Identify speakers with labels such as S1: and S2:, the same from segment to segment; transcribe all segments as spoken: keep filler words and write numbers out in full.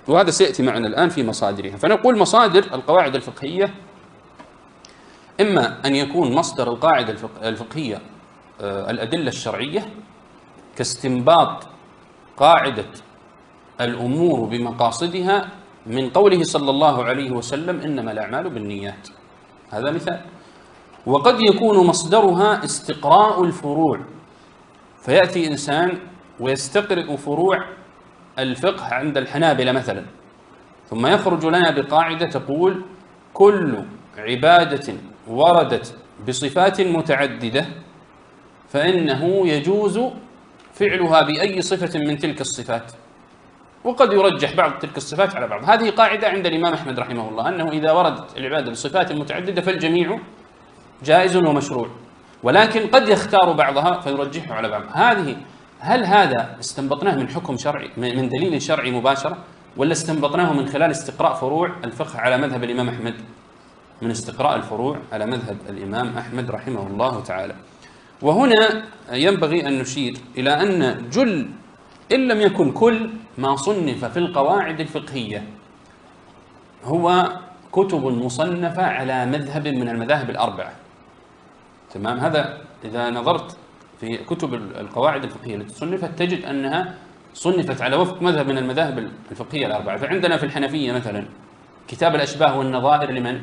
S1: وهذا سيأتي معنا الآن في مصادرها. فنقول مصادر القواعد الفقهية إما أن يكون مصدر القاعدة الفقهية الأدلة الشرعية كاستنباط قاعدة الأمور بمقاصدها من قوله صلى الله عليه وسلم إنما الأعمال بالنيات، هذا مثال. وقد يكون مصدرها استقراء الفروع، فيأتي إنسان ويستقرئ فروع الفقه عند الحنابلة مثلا، ثم يخرج لنا بقاعدة تقول كل عبادة وردت بصفات متعددة فإنه يجوز فعلها بأي صفة من تلك الصفات، وقد يرجح بعض تلك الصفات على بعض. هذه قاعدة عند الإمام أحمد رحمه الله، أنه إذا وردت العبادة بصفات متعددة فالجميع جائز ومشروع، ولكن قد يختار بعضها فيرجحه على بعض. هذه هل هذا استنبطناه من حكم شرعي من دليل شرعي مباشرة، ولا استنبطناه من خلال استقراء فروع الفقه على مذهب الإمام أحمد؟ من استقراء الفروع على مذهب الإمام أحمد رحمه الله تعالى. وهنا ينبغي أن نشير إلى أن جل إن لم يكن كل ما صنف في القواعد الفقهية هو كتب مصنفة على مذهب من المذاهب الأربعة، تمام؟ هذا إذا نظرت في كتب القواعد الفقهية التي صنفت تجد أنها صنفت على وفق مذهب من المذاهب الفقهية الأربعة. فعندنا في الحنفية مثلا كتاب الأشباه والنظائر لمن؟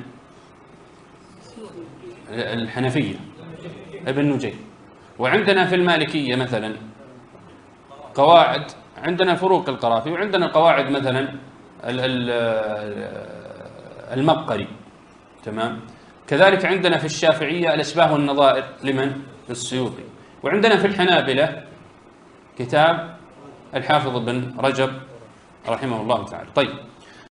S1: الحنفية ابن نجيم. وعندنا في المالكية مثلا قواعد، عندنا فروق القرافي، وعندنا قواعد مثلا المقري، تمام؟ كذلك عندنا في الشافعية الأشباه والنظائر لمن؟ السيوطي. وعندنا في الحنابلة كتاب الحافظ بن رجب رحمه الله تعالى. طيب،